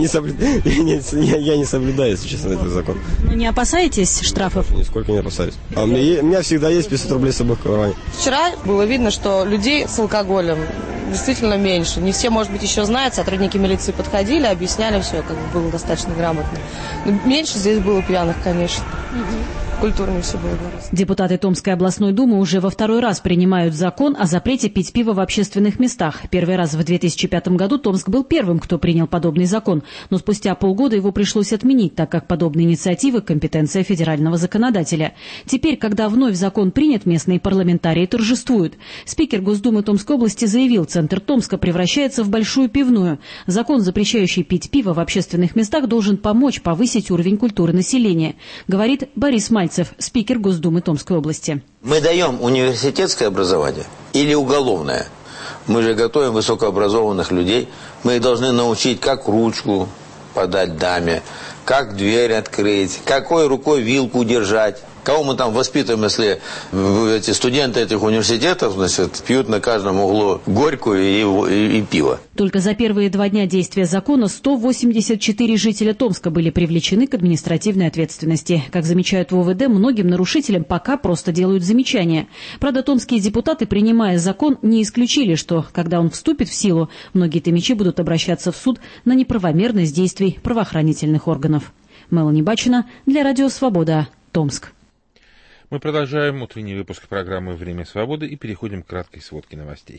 не соблюдаю, если честно, этот закон. Не опасаетесь штрафов? Нисколько не опасаюсь. У меня всегда есть 500 рублей с собой в кармане. Вчера было видно, что людей с алкоголем действительно меньше. Не все, может быть, еще знают. Сотрудники милиции подходили, объясняли все, было достаточно грамотно. Но меньше здесь было пьяных, конечно. Культурнее все было гораздо. Депутаты Томской областной думы уже во 2-й раз принимают закон о запрете пить пиво в общественных местах. Первый раз в 2005 году Томск был первым, кто принял подобный закон. Но спустя полгода его пришлось отменить, так как подобные инициативы – компетенция федерального законодателя. Теперь, когда вновь закон принят, местные парламентарии торжествуют. Спикер Госдумы Томской области заявил, центр Томска превращается в большую пивную. Закон, запрещающий пить пиво в общественных местах, должен помочь повысить уровень культуры населения, говорит Борис Мальцев, спикер Госдумы Томской области. Мы даем университетское образование или уголовное? Мы же готовим высокообразованных людей. Мы их должны научить как ручку подать даме, как дверь открыть, какой рукой вилку держать. Кого мы там воспитываем, если эти студенты этих университетов, значит, пьют на каждом углу горькую и пиво. Только за первые 2 дня действия закона 184 жителя Томска были привлечены к административной ответственности. Как замечают в ОВД, многим нарушителям пока просто делают замечания. Правда, томские депутаты, принимая закон, не исключили, что, когда он вступит в силу, многие томичи будут обращаться в суд на неправомерность действий правоохранительных органов. Мелани Бачина для Радио Свобода, Томск. Мы продолжаем утренний выпуск программы «Время свободы» и переходим к краткой сводке новостей.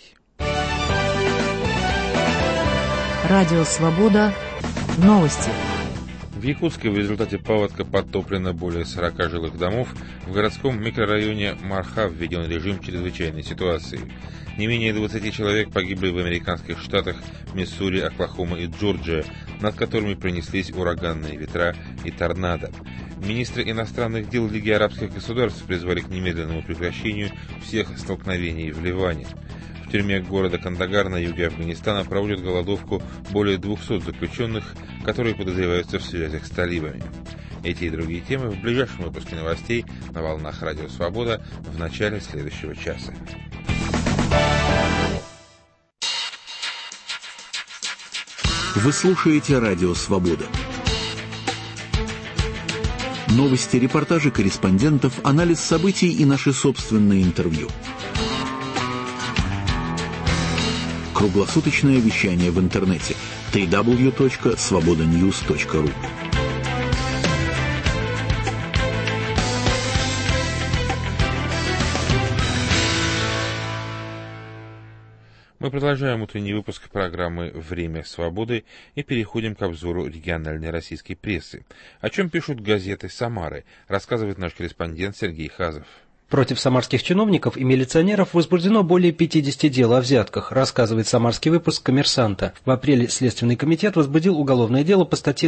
Радио Свобода. Новости. В Якутске в результате паводка подтоплено более 40 жилых домов. В городском микрорайоне Марха введен режим чрезвычайной ситуации. Не менее 20 человек погибли в американских штатах Миссури, Оклахома и Джорджия, над которыми пронеслись ураганные ветра и торнадо. Министры иностранных дел Лиги арабских государств призвали к немедленному прекращению всех столкновений в Ливане. В тюрьме города Кандагар на юге Афганистана проводят голодовку более 200 заключенных, которые подозреваются в связях с талибами. Эти и другие темы в ближайшем выпуске новостей на волнах Радио Свобода в начале следующего часа. Вы слушаете Радио Свобода. Новости, репортажи корреспондентов, анализ событий и наши собственные интервью. Круглосуточное вещание в интернете www.svobodanews.ru. Мы продолжаем утренний выпуск программы «Время свободы» и переходим к обзору региональной российской прессы. О чем пишут газеты Самары, рассказывает наш корреспондент Сергей Хазов. Против самарских чиновников и милиционеров возбуждено более 50 дел о взятках, рассказывает самарский выпуск «Коммерсанта». В апреле Следственный комитет возбудил уголовное дело по статье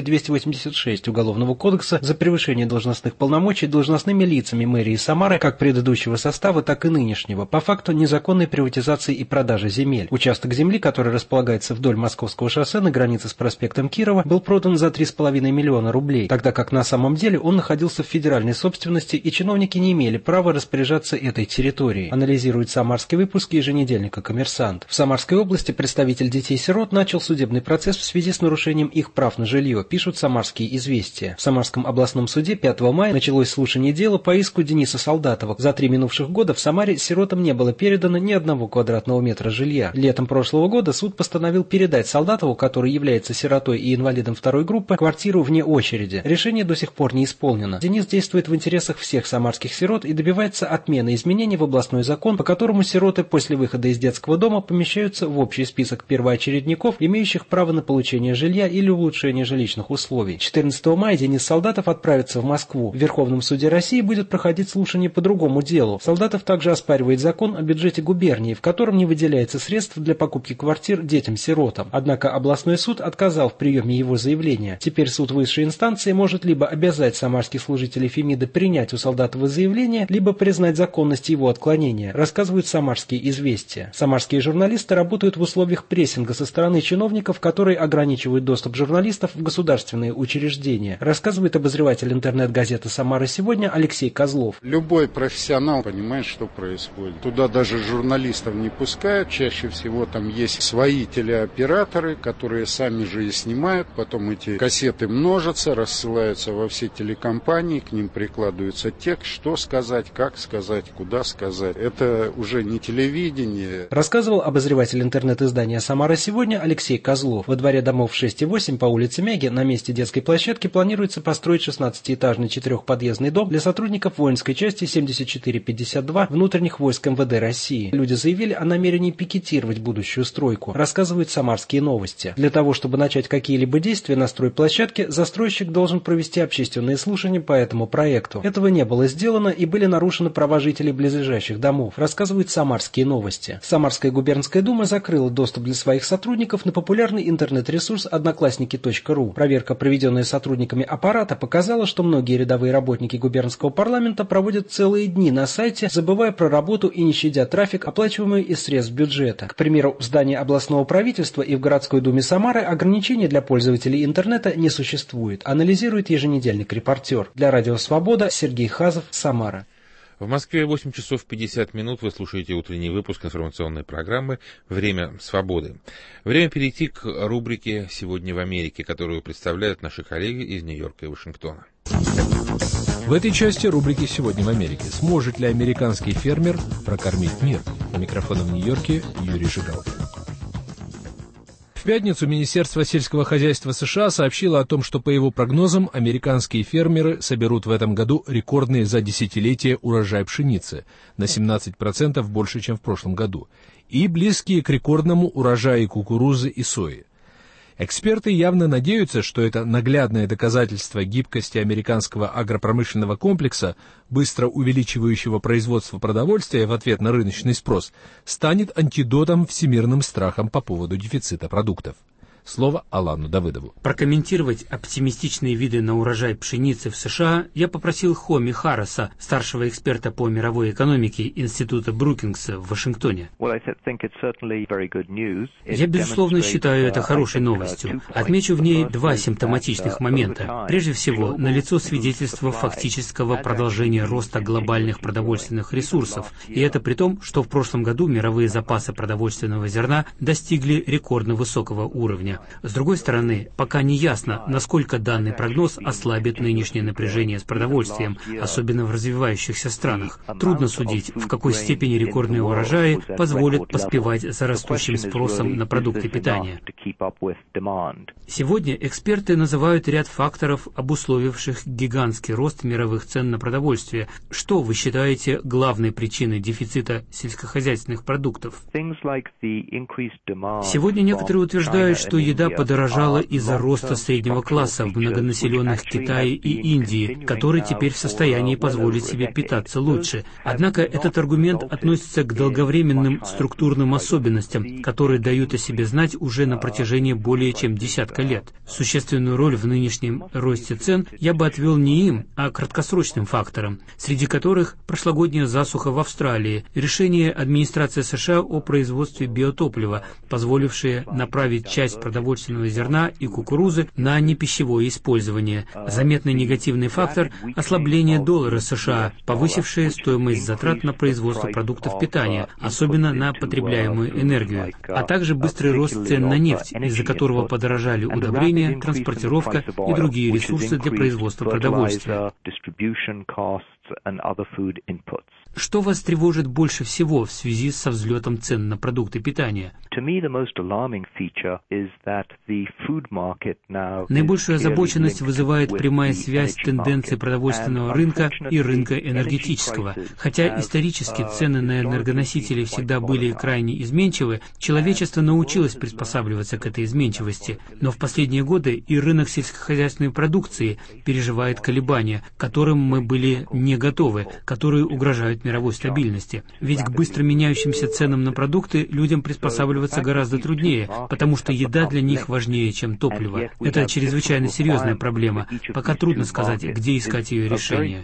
286 Уголовного кодекса за превышение должностных полномочий должностными лицами мэрии Самары как предыдущего состава, так и нынешнего, по факту незаконной приватизации и продажи земель. Участок земли, который располагается вдоль Московского шоссе на границе с проспектом Кирова, был продан за 3,5 миллиона рублей, тогда как на самом деле он находился в федеральной собственности и чиновники не имели права распоряжаться этой территорией, анализирует самарский выпуск еженедельника «Коммерсант». В Самарской области представитель детей-сирот начал судебный процесс в связи с нарушением их прав на жилье, пишут самарские известия. В Самарском областном суде 5 мая началось слушание дела по иску Дениса Солдатова. За 3 минувших года в Самаре сиротам не было передано ни 1 квадратного метра жилья. Летом прошлого года суд постановил передать Солдатову, который является сиротой и инвалидом 2 группы, квартиру вне очереди. Решение до сих пор не исполнено. Денис действует в интересах всех самарских сирот и добивается отмены изменений в областной закон, по которому сироты после выхода из детского дома помещаются в общий список первоочередников, имеющих право на получение жилья или улучшение жилищных условий. 14 мая Денис Солдатов отправится в Москву. В Верховном суде России будет проходить слушание по другому делу. Солдатов также оспаривает закон о бюджете губернии, в котором не выделяется средств для покупки квартир детям-сиротам. Однако областной суд отказал в приеме его заявления. Теперь суд высшей инстанции может либо обязать самарских служителей Фемиды принять у Солдатова заявление, либо признать законность его отклонения, рассказывают самарские известия. Самарские журналисты работают в условиях прессинга со стороны чиновников, которые ограничивают доступ журналистов в государственные учреждения, рассказывает обозреватель интернет-газеты «Самара сегодня» Алексей Козлов. Любой профессионал понимает, что происходит. Туда даже журналистов не пускают. Чаще всего там есть свои телеоператоры, которые сами же и снимают. Потом эти кассеты множатся, рассылаются во все телекомпании, к ним прикладывается текст, что сказать, как сказать, куда сказать. Это уже не телевидение. Рассказывал обозреватель интернет-издания «Самара сегодня» Алексей Козлов. Во дворе домов 6 и 8 по улице Мяги на месте детской площадки планируется построить 16-этажный 4-подъездный дом для сотрудников воинской части 7452 внутренних войск МВД России. Люди заявили о намерении пикетировать будущую стройку, рассказывают самарские новости. Для того, чтобы начать какие-либо действия на стройплощадке, застройщик должен провести общественные слушания по этому проекту. Этого не было сделано и были нарушены нарушены права жителей близлежащих домов, рассказывают «Самарские новости». Самарская губернская дума закрыла доступ для своих сотрудников на популярный интернет-ресурс одноклассники.ру. Проверка, проведенная сотрудниками аппарата, показала, что многие рядовые работники губернского парламента проводят целые дни на сайте, забывая про работу и не щадя трафик, оплачиваемый из средств бюджета. К примеру, в здании областного правительства и в городской думе Самары ограничений для пользователей интернета не существует, анализирует еженедельник «Репортер». Для Радио Свобода Сергей Хазов, Самара. В Москве 8 часов 50 минут. Вы слушаете утренний выпуск информационной программы «Время свободы». Время перейти к рубрике «Сегодня в Америке», которую представляют наши коллеги из Нью-Йорка и Вашингтона. В этой части рубрики «Сегодня в Америке». Сможет ли американский фермер прокормить мир? У микрофона в Нью-Йорке Юрий Жигал. В пятницу Министерство сельского хозяйства США сообщило о том, что, по его прогнозам, американские фермеры соберут в этом году рекордный за десятилетие урожай пшеницы, на 17% больше, чем в прошлом году, и близкие к рекордному урожаю кукурузы и сои. Эксперты явно надеются, что это наглядное доказательство гибкости американского агропромышленного комплекса, быстро увеличивающего производство продовольствия в ответ на рыночный спрос, станет антидотом всемирным страхам по поводу дефицита продуктов. Слово Алану Давыдову. Прокомментировать оптимистичные виды на урожай пшеницы в США я попросил Хоми Харриса, старшего эксперта по мировой экономике Института Брукингса в Вашингтоне. Я, безусловно, считаю это хорошей новостью. Отмечу в ней два симптоматичных момента. Прежде всего, налицо свидетельство фактического продолжения роста глобальных продовольственных ресурсов. И это при том, что в прошлом году мировые запасы продовольственного зерна достигли рекордно высокого уровня. С другой стороны, пока не ясно, насколько данный прогноз ослабит нынешнее напряжение с продовольствием, особенно в развивающихся странах. Трудно судить, в какой степени рекордные урожаи позволят поспевать за растущим спросом на продукты питания. Сегодня эксперты называют ряд факторов, обусловивших гигантский рост мировых цен на продовольствие. Что вы считаете главной причиной дефицита сельскохозяйственных продуктов? Сегодня некоторые утверждают, что еда подорожала из-за роста среднего класса в многонаселенных Китае и Индии, который теперь в состоянии позволить себе питаться лучше. Однако этот аргумент относится к долговременным структурным особенностям, которые дают о себе знать уже на протяжении более чем десятка лет. Существенную роль в нынешнем росте цен я бы отвел не им, а краткосрочным факторам, среди которых прошлогодняя засуха в Австралии, решение администрации США о производстве биотоплива, позволившее направить часть продовольственного зерна и кукурузы на непищевое использование. Заметный негативный фактор – ослабление доллара США, повысившее стоимость затрат на производство продуктов питания, особенно на потребляемую энергию, а также быстрый рост цен на нефть, из-за которого подорожали удобрения, транспортировка и другие ресурсы для производства продовольствия. Что вас тревожит больше всего в связи со взлетом цен на продукты питания? Наибольшую озабоченность вызывает прямая связь тенденций продовольственного рынка и рынка энергетического. Хотя исторически цены на энергоносители всегда были крайне изменчивы, человечество научилось приспосабливаться к этой изменчивости. Но в последние годы и рынок сельскохозяйственной продукции переживает колебания, к которым мы были не готовы, которые угрожают мировой стабильности. Ведь к быстро меняющимся ценам на продукты людям приспосабливаться гораздо труднее, потому что еда для них важнее, чем топливо. Это чрезвычайно серьезная проблема. Пока трудно сказать, где искать ее решение.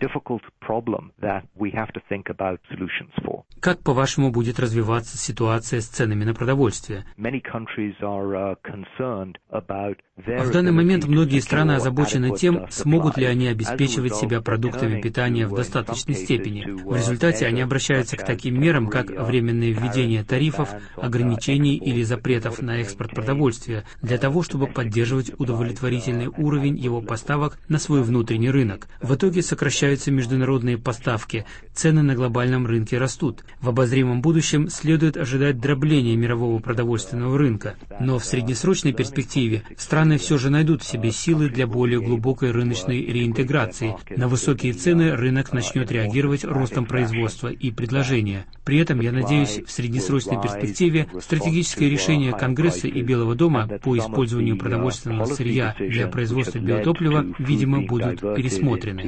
Как, по-вашему, будет развиваться ситуация с ценами на продовольствие? В данный момент многие страны озабочены тем, смогут ли они обеспечивать себя продуктами питания в достаточной степени. В результате они обращаются к таким мерам, как временное введение тарифов, ограничений или запретов на экспорт продовольствия, для того, чтобы поддерживать удовлетворительный уровень его поставок на свой внутренний рынок. В итоге сокращаются международные поставки, цены на глобальном рынке растут. В обозримом будущем следует ожидать дробления мирового продовольственного рынка. Но в среднесрочной перспективе страны все же найдут в себе силы для более глубокой рыночной реинтеграции. На высокие цены рынок начнет реагировать ростом производства и предложения. При этом, я надеюсь, в среднесрочной перспективе стратегическое решение Конгресса и Белого дома по использованию продовольственного сырья для производства биотоплива, видимо, будут пересмотрены.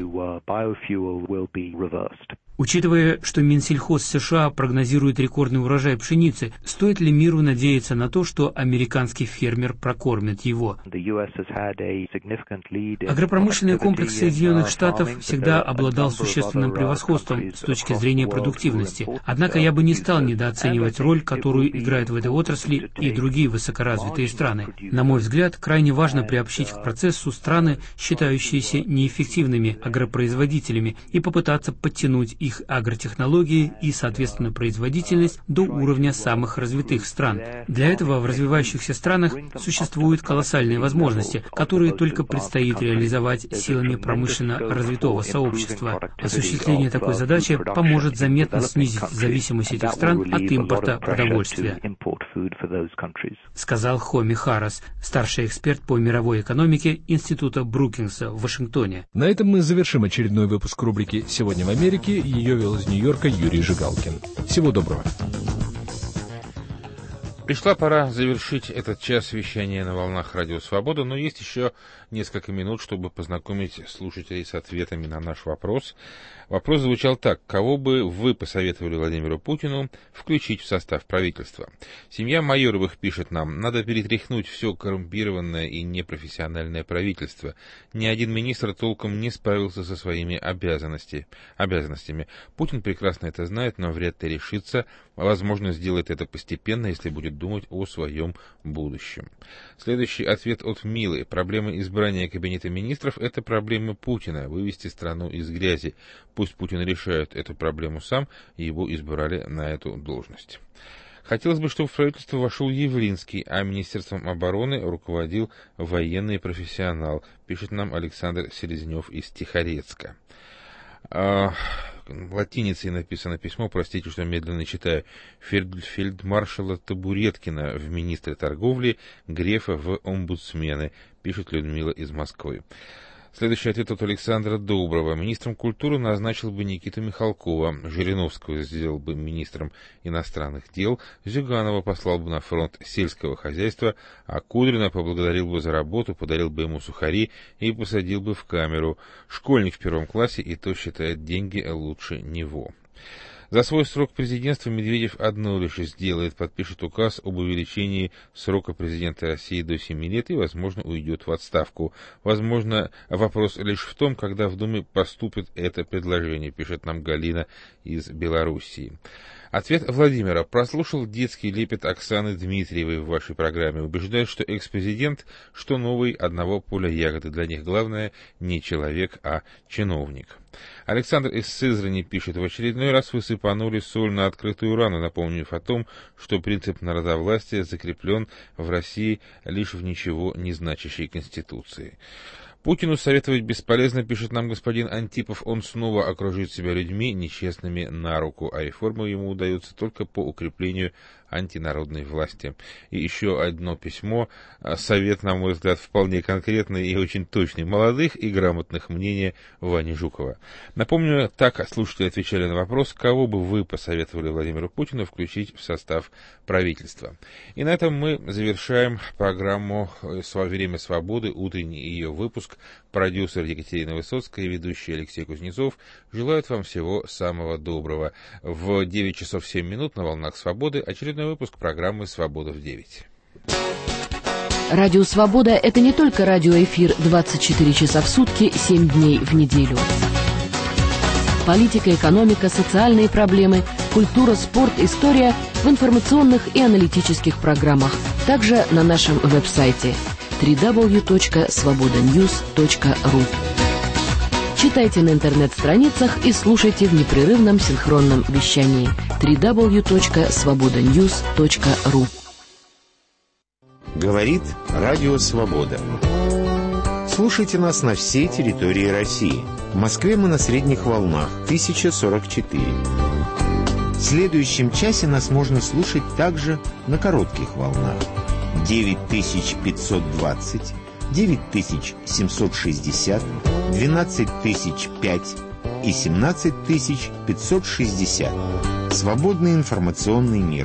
Учитывая, что Минсельхоз США прогнозирует рекордный урожай пшеницы, стоит ли миру надеяться на то, что американский фермер прокормит его? Агропромышленный комплекс Соединенных Штатов всегда обладал существенным превосходством с точки зрения продуктивности. Однако я бы не стал недооценивать роль, которую играют в этой отрасли и другие высокоразвитые страны. На мой взгляд, крайне важно приобщить к процессу страны, считающиеся неэффективными агропроизводителями, и попытаться подтянуть их агротехнологии и, соответственно, производительность до уровня самых развитых стран. Для этого в развивающихся странах существуют колоссальные возможности, которые только предстоит реализовать силами промышленно развитого сообщества. Осуществление такой задачи поможет заметно снизить зависимость этих стран от импорта продовольствия, сказал Хоми Харрис, старший эксперт по мировой экономике Института Брукингса в Вашингтоне. На этом мы завершим очередной выпуск рубрики «Сегодня в Америке». Ее вел из Нью-Йорка Юрий Жигалкин. Всего доброго. Пришла пора завершить этот час вещания на волнах Радио Свобода, но есть еще несколько минут, чтобы познакомить слушателей с ответами на наш вопрос. Вопрос звучал так: кого бы вы посоветовали Владимиру Путину включить в состав правительства? Семья Майоровых пишет нам: надо перетряхнуть все коррумпированное и непрофессиональное правительство. Ни один министр толком не справился со своими обязанностями. Путин прекрасно это знает, но вряд ли решится. Возможно, сделает это постепенно, если будет думать о своем будущем. Следующий ответ от Милы. Проблема избрания кабинета министров – это проблема Путина. Вывести страну из грязи. Пусть Путин решает эту проблему сам, его избрали на эту должность. Хотелось бы, чтобы в правительство вошел Явлинский, а Министерством обороны руководил военный профессионал, пишет нам Александр Селезнев из Тихорецка. Латиницей написано письмо, простите, что медленно читаю. Фельдмаршала Табуреткина в министры торговли, Грефа в омбудсмены, пишет Людмила из Москвы. Следующий ответ от Александра Доброго. Министром культуры назначил бы Никиту Михалкова, Жириновского сделал бы министром иностранных дел, Зюганова послал бы на фронт сельского хозяйства, а Кудрина поблагодарил бы за работу, подарил бы ему сухари и посадил бы в камеру. Школьник в 1 классе и то считает деньги лучше него. За свой срок президентства Медведев одно лишь сделает: подпишет указ об увеличении срока президента России до 7 лет и, возможно, уйдет в отставку. Возможно, вопрос лишь в том, когда в Думе поступит это предложение, пишет нам Галина из Белоруссии. Ответ Владимира. Прослушал детский лепет Оксаны Дмитриевой в вашей программе. Убеждает, что экс-президент, что новый, одного поля ягоды. Для них главное не человек, а чиновник. Александр из Сызрани пишет: в очередной раз вы сыпанули соль на открытую рану, напомнив о том, что принцип народовластия закреплен в России лишь в ничего не значащей Конституции. Путину советовать бесполезно, пишет нам господин Антипов. Он снова окружит себя людьми, нечестными на руку, а реформы ему удаются только по укреплению антинародной власти. И еще одно письмо. Совет, на мой взгляд, вполне конкретный и очень точный. Молодых и грамотных мнения Вани Жукова. Напомню, так слушатели отвечали на вопрос, кого бы вы посоветовали Владимиру Путину включить в состав правительства. И на этом мы завершаем программу «Время свободы», утренний ее выпуск. Продюсер Екатерина Высоцкая и ведущий Алексей Кузнецов желают вам всего самого доброго. В 9 часов 7 минут на волнах свободы очередной выпуск программы «Свобода в 9». Радио «Свобода» — это не только радиоэфир 24 часа в сутки, 7 дней в неделю. Политика, экономика, социальные проблемы, культура, спорт, история в информационных и аналитических программах. Также на нашем веб-сайте www.svobodanews.ru. Читайте на интернет-страницах и слушайте в непрерывном синхронном вещании www.svobodanews.ru. Говорит Радио Свобода. Слушайте нас на всей территории России. В Москве мы на средних волнах 1044. В следующем часе нас можно слушать также на коротких волнах 9520, 9760, 12005, и 17 560. Свободный информационный мир.